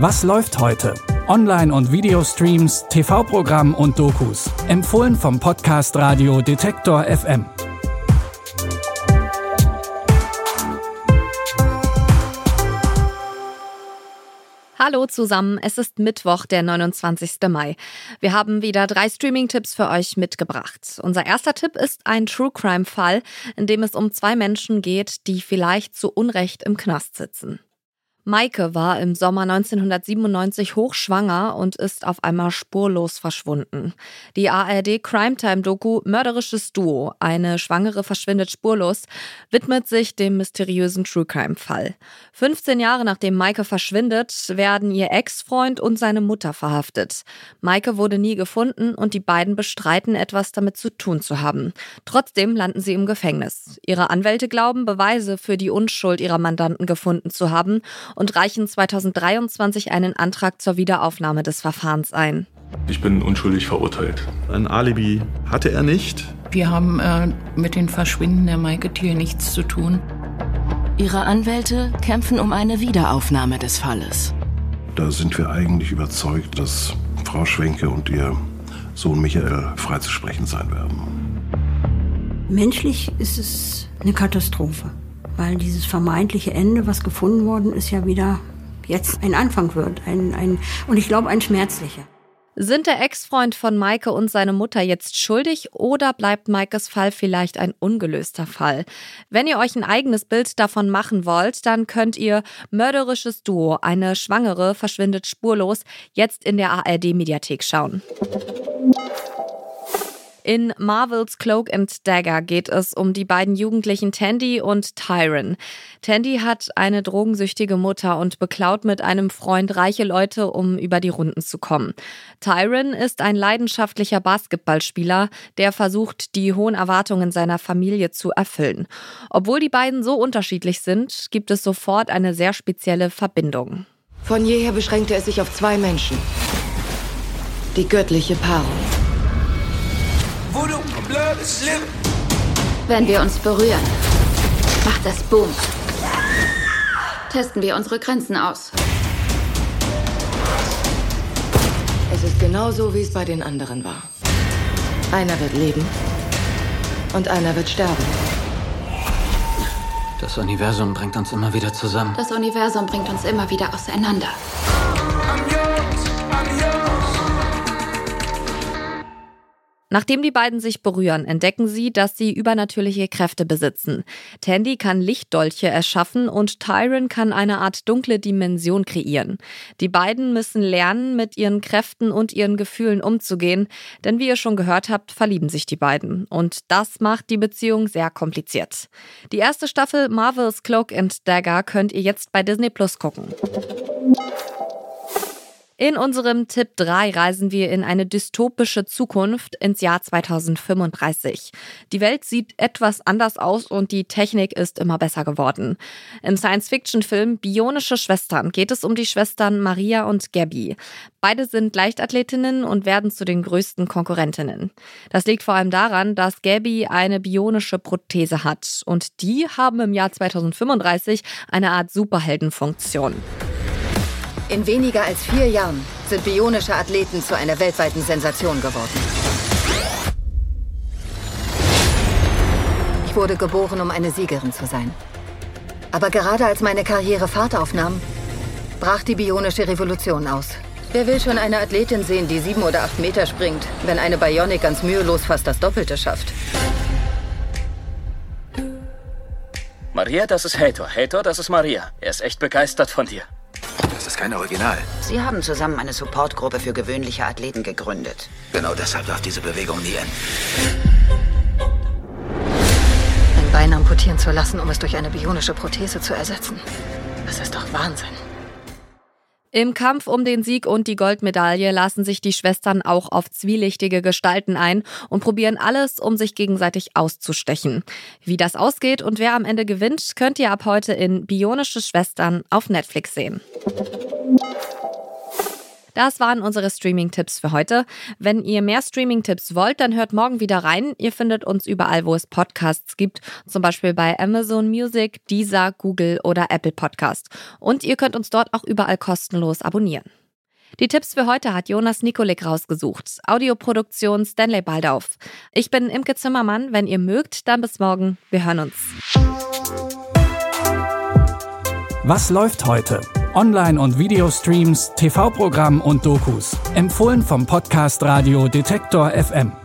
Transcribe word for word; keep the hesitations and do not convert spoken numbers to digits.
Was läuft heute? Online- und Videostreams, T V-Programm und Dokus. Empfohlen vom Podcast Radio Detektor F M. Hallo zusammen, es ist Mittwoch, der neunundzwanzigster Mai. Wir haben wieder drei Streaming-Tipps für euch mitgebracht. Unser erster Tipp ist ein True-Crime-Fall, in dem es um zwei Menschen geht, die vielleicht zu Unrecht im Knast sitzen. Maike war im Sommer neunzehnhundertsiebenundneunzig hochschwanger und ist auf einmal spurlos verschwunden. Die A R D-Crime-Time-Doku Mörderisches Duo, eine Schwangere verschwindet spurlos, widmet sich dem mysteriösen True-Crime-Fall. fünfzehn Jahre nachdem Maike verschwindet, werden ihr Ex-Freund und seine Mutter verhaftet. Maike wurde nie gefunden und die beiden bestreiten, etwas damit zu tun zu haben. Trotzdem landen sie im Gefängnis. Ihre Anwälte glauben, Beweise für die Unschuld ihrer Mandanten gefunden zu haben und reichen zweitausenddreiundzwanzig einen Antrag zur Wiederaufnahme des Verfahrens ein. Ich bin unschuldig verurteilt. Ein Alibi hatte er nicht. Wir haben äh, mit dem Verschwinden der Maike Thiel nichts zu tun. Ihre Anwälte kämpfen um eine Wiederaufnahme des Falles. Da sind wir eigentlich überzeugt, dass Frau Schwenke und ihr Sohn Michael freizusprechen sein werden. Menschlich ist es eine Katastrophe. Weil dieses vermeintliche Ende, was gefunden worden ist, ja wieder jetzt ein Anfang wird. Ein, ein, und ich glaube, ein schmerzlicher. Sind der Ex-Freund von Maike und seine Mutter jetzt schuldig oder bleibt Maikes Fall vielleicht ein ungelöster Fall? Wenn ihr euch ein eigenes Bild davon machen wollt, dann könnt ihr Mörderisches Duo, eine Schwangere verschwindet spurlos, jetzt in der A R D-Mediathek schauen. In Marvel's Cloak and Dagger geht es um die beiden Jugendlichen Tandy und Tyron. Tandy hat eine drogensüchtige Mutter und beklaut mit einem Freund reiche Leute, um über die Runden zu kommen. Tyron ist ein leidenschaftlicher Basketballspieler, der versucht, die hohen Erwartungen seiner Familie zu erfüllen. Obwohl die beiden so unterschiedlich sind, gibt es sofort eine sehr spezielle Verbindung. Von jeher beschränkte es sich auf zwei Menschen. Die göttliche Paarung. Wenn wir uns berühren, macht das Boom. Testen wir unsere Grenzen aus. Es ist genau so, wie es bei den anderen war. Einer wird leben und einer wird sterben. Das Universum bringt uns immer wieder zusammen. Das Universum bringt uns immer wieder auseinander. Nachdem die beiden sich berühren, entdecken sie, dass sie übernatürliche Kräfte besitzen. Tandy kann Lichtdolche erschaffen und Tyron kann eine Art dunkle Dimension kreieren. Die beiden müssen lernen, mit ihren Kräften und ihren Gefühlen umzugehen, denn wie ihr schon gehört habt, verlieben sich die beiden. Und das macht die Beziehung sehr kompliziert. Die erste Staffel Marvel's Cloak and Dagger könnt ihr jetzt bei Disney Plus gucken. In unserem Tipp drei reisen wir in eine dystopische Zukunft ins Jahr zweitausendfünfunddreißig. Die Welt sieht etwas anders aus und die Technik ist immer besser geworden. Im Science-Fiction-Film Bionische Schwestern geht es um die Schwestern Maria und Gabby. Beide sind Leichtathletinnen und werden zu den größten Konkurrentinnen. Das liegt vor allem daran, dass Gabby eine bionische Prothese hat und die haben im Jahr zweitausendfünfunddreißig eine Art Superheldenfunktion. In weniger als vier Jahren sind bionische Athleten zu einer weltweiten Sensation geworden. Ich wurde geboren, um eine Siegerin zu sein. Aber gerade als meine Karriere Fahrt aufnahm, brach die bionische Revolution aus. Wer will schon eine Athletin sehen, die sieben oder acht Meter springt, wenn eine Bionik ganz mühelos fast das Doppelte schafft? Maria, das ist Hathor. Hathor, das ist Maria. Er ist echt begeistert von dir. Das ist kein Original. Sie haben zusammen eine Supportgruppe für gewöhnliche Athleten gegründet. Genau deshalb darf diese Bewegung nie enden. Ein Bein amputieren zu lassen, um es durch eine bionische Prothese zu ersetzen. Das ist doch Wahnsinn. Im Kampf um den Sieg und die Goldmedaille lassen sich die Schwestern auch auf zwielichtige Gestalten ein und probieren alles, um sich gegenseitig auszustechen. Wie das ausgeht und wer am Ende gewinnt, könnt ihr ab heute in Bionische Schwestern auf Netflix sehen. Das waren unsere Streaming-Tipps für heute. Wenn ihr mehr Streaming-Tipps wollt, dann hört morgen wieder rein. Ihr findet uns überall, wo es Podcasts gibt, zum Beispiel bei Amazon Music, Deezer, Google oder Apple Podcast. Und ihr könnt uns dort auch überall kostenlos abonnieren. Die Tipps für heute hat Jonas Nikolik rausgesucht. Audioproduktion Stanley Baldauf. Ich bin Imke Zimmermann. Wenn ihr mögt, dann bis morgen. Wir hören uns. Was läuft heute? Online- und Videostreams, T V-Programm und Dokus. Empfohlen vom Podcast Radio Detektor F M.